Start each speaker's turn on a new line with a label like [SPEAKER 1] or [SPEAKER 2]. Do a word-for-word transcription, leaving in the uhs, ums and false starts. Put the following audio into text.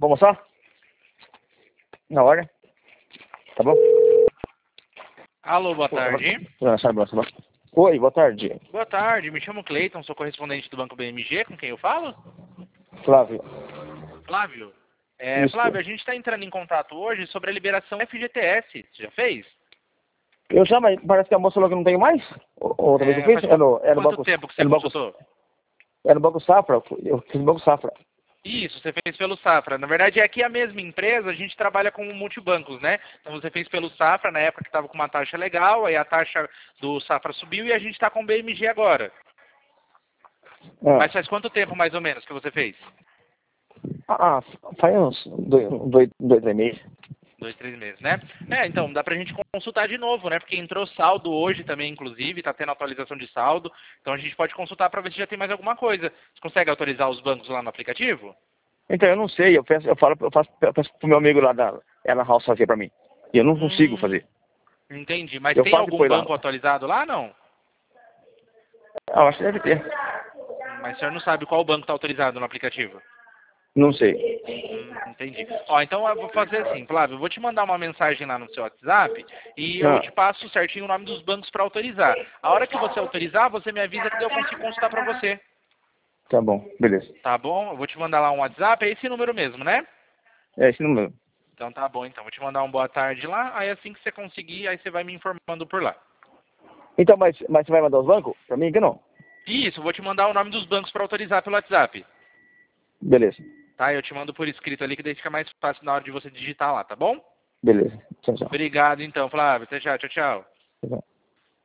[SPEAKER 1] Vamos almoçar? Na hora? Tá bom?
[SPEAKER 2] Alô, boa tarde.
[SPEAKER 1] Tá, tá bom, tá bom. Oi, boa tarde.
[SPEAKER 2] Boa tarde, me chamo Cleiton, sou correspondente do Banco B M G, com quem eu falo?
[SPEAKER 1] Flávio.
[SPEAKER 2] Flávio. É,
[SPEAKER 1] Isso.
[SPEAKER 2] Flávio, a gente está entrando em contato hoje sobre a liberação F G T S. Você já fez?
[SPEAKER 1] Eu já, mas parece que a moça falou que eu não tenho mais. Ou, ou talvez
[SPEAKER 2] É,
[SPEAKER 1] eu fiz?
[SPEAKER 2] faz
[SPEAKER 1] É no, é no
[SPEAKER 2] quanto
[SPEAKER 1] banco,
[SPEAKER 2] tempo que
[SPEAKER 1] é
[SPEAKER 2] você
[SPEAKER 1] no banco,
[SPEAKER 2] consultou?
[SPEAKER 1] é no banco Safra. Eu fiz no banco Safra.
[SPEAKER 2] Isso, você fez pelo Safra. Na verdade, é aqui a mesma empresa, a gente trabalha com multibancos, né? Então você fez pelo Safra na época que estava com uma taxa legal, aí a taxa do Safra subiu e a gente está com o B M G agora.
[SPEAKER 1] Ah,
[SPEAKER 2] Mas faz quanto tempo, mais ou menos, que você fez?
[SPEAKER 1] ah faz uns dois, dois, dois três meses.
[SPEAKER 2] Dois, três meses, né? É, então, dá pra gente consultar de novo, né? Porque entrou saldo hoje também, inclusive, tá tendo atualização de saldo. Então a gente pode consultar pra ver se já tem mais alguma coisa. Você consegue autorizar os bancos lá no aplicativo?
[SPEAKER 1] Então, eu não sei, eu, peço, eu falo, eu faço, eu peço pro meu amigo lá da Ela House fazer pra mim. E eu não consigo
[SPEAKER 2] Hum,
[SPEAKER 1] fazer.
[SPEAKER 2] entendi. Mas
[SPEAKER 1] Eu
[SPEAKER 2] tem
[SPEAKER 1] faço
[SPEAKER 2] algum
[SPEAKER 1] depois lá.
[SPEAKER 2] banco atualizado lá, não?
[SPEAKER 1] Ah, eu acho que deve ter.
[SPEAKER 2] Mas o senhor não sabe qual banco tá autorizado no aplicativo?
[SPEAKER 1] Não sei.
[SPEAKER 2] Hum, entendi. Ó, então eu vou fazer assim, Flávio, eu vou te mandar uma mensagem lá no seu WhatsApp e eu
[SPEAKER 1] Ah,
[SPEAKER 2] te passo certinho o nome dos bancos para autorizar. A hora que você autorizar, você me avisa que daí eu consigo consultar para você.
[SPEAKER 1] tá bom, beleza.
[SPEAKER 2] Tá bom? Eu vou te mandar lá um WhatsApp, é esse número mesmo, né?
[SPEAKER 1] É esse número.
[SPEAKER 2] Então tá bom, então. Vou te mandar um boa tarde lá, aí assim que você conseguir, aí você vai me informando por lá.
[SPEAKER 1] Então, mas, mas você vai mandar os bancos? Pra mim que não.
[SPEAKER 2] Isso, eu vou te mandar o nome dos bancos para autorizar pelo WhatsApp.
[SPEAKER 1] Beleza.
[SPEAKER 2] Tá? Eu te mando por escrito ali, que daí fica mais fácil na hora de você digitar lá, tá bom?
[SPEAKER 1] Beleza. Tchau, tchau.
[SPEAKER 2] Obrigado então, Flávio. Até já, tchau, tchau.
[SPEAKER 1] Tchau, tchau.